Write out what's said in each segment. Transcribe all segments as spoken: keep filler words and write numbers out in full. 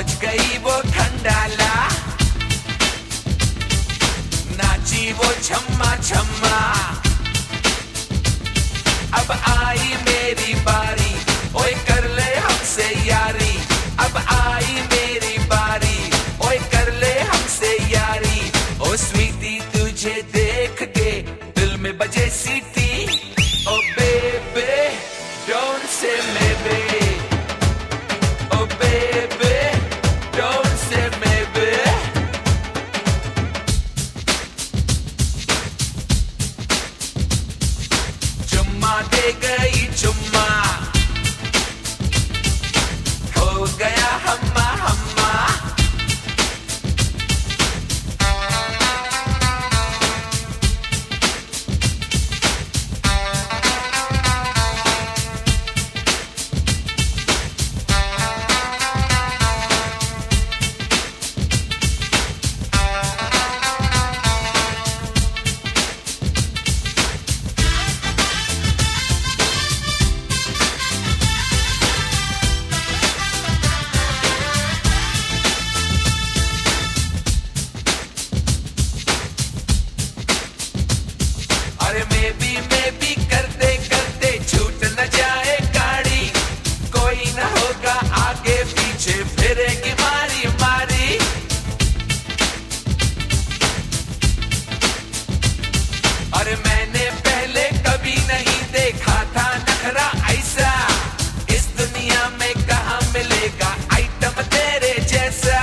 पहुंच गई वो खंडाला, नाची वो छम्मा छम्मा। अब आई मेरी बारी, ओए कर ले हमसे यारी। अब आई मेरी बारी, ओए कर ले हमसे यारी। ओ स्वीटी तुझे देख के दिल में बजे सीटी। ओ बेबे डोंट से मेबे, ओ बेबे डोंट से मेबे। चुम्मा दे गई चुम्मा, हो गया हम्मा हम्मा। अरे मैं भी मैं भी करते करते छूट न जाए गाड़ी। कोई न होगा आगे पीछे फिरेगी मारी मारी। अरे मैंने पहले कभी नहीं देखा था नखरा ऐसा। इस दुनिया में कहाँ मिलेगा आइटम तेरे जैसा।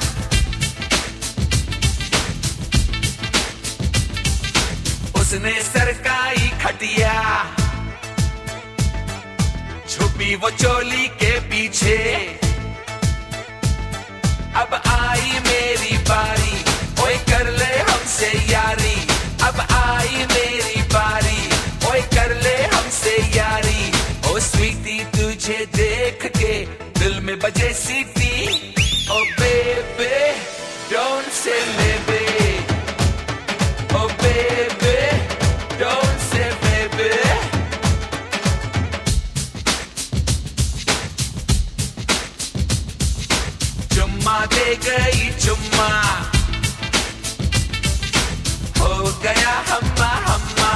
उसने सरकाई खटिया, छुपी वो चोली के पीछे। अब आई मेरी बारी, ओए कर ले हमसे यारी। अब आई मेरी बारी, ओए कर ले हमसे यारी। ओ स्वीटी तुझे देख के दिल में बजे सीटी। ओ बेबे डोंट से मेबे, ओ बेबे don't say baby। चुम्मा दे गई चुम्मा, हो गया हम्मा हम्मा।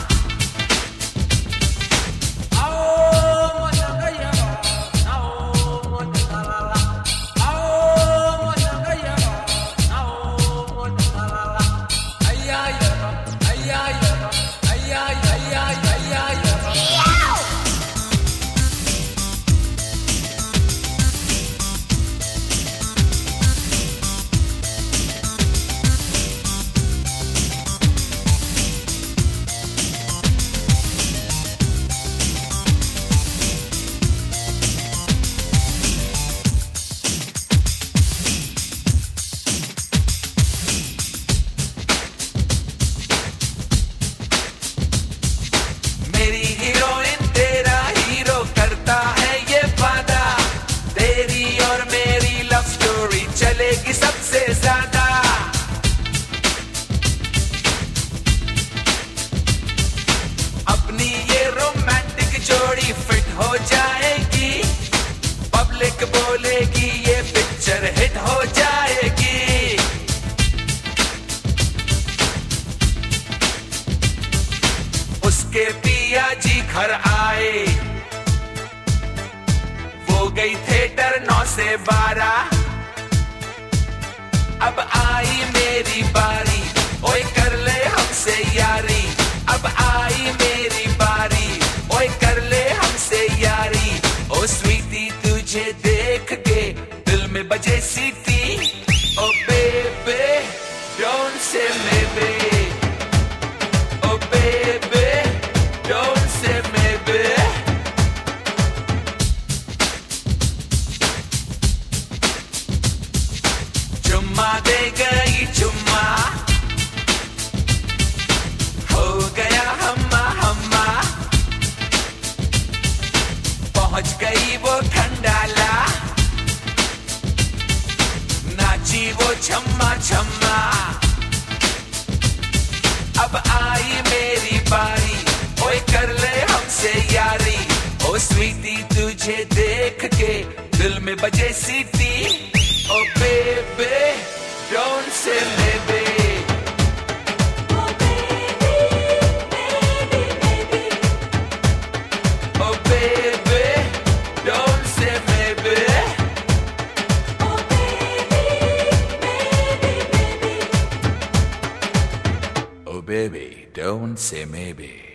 चलेगी सबसे ज्यादा। अपनी ये रोमांटिक जोड़ी फिट हो जाएगी। पब्लिक बोलेगी ये पिक्चर हिट हो जाएगी। उसके पिया जी घर आए, वो गई थिएटर नौ से बारह। अब आई मेरी बारी, ओए कर ले हमसे यारी। अब आई मेरी बारी, ओए कर ले हमसे यारी। ओ स्वीटी तुझे देख के दिल में बजे सीटी। ओ बेबे डोंट से मेबे, ओ बेबे डोंट से मेबे। चुम्मा दे गई चुम्मा, हो गया हम्मा हम्मा। पहुंच गई वो खंडाला, नाची वो छम्मा छम्मा। अब आई मेरी बारी, ओए कर ले हमसे यारी। ओ स्वीटी तुझे देख के दिल में बजे सीटी। Oh baby, don't say maybe. Oh baby, baby, baby. Oh baby, don't say maybe. Oh baby, baby, baby. Oh baby, don't say maybe.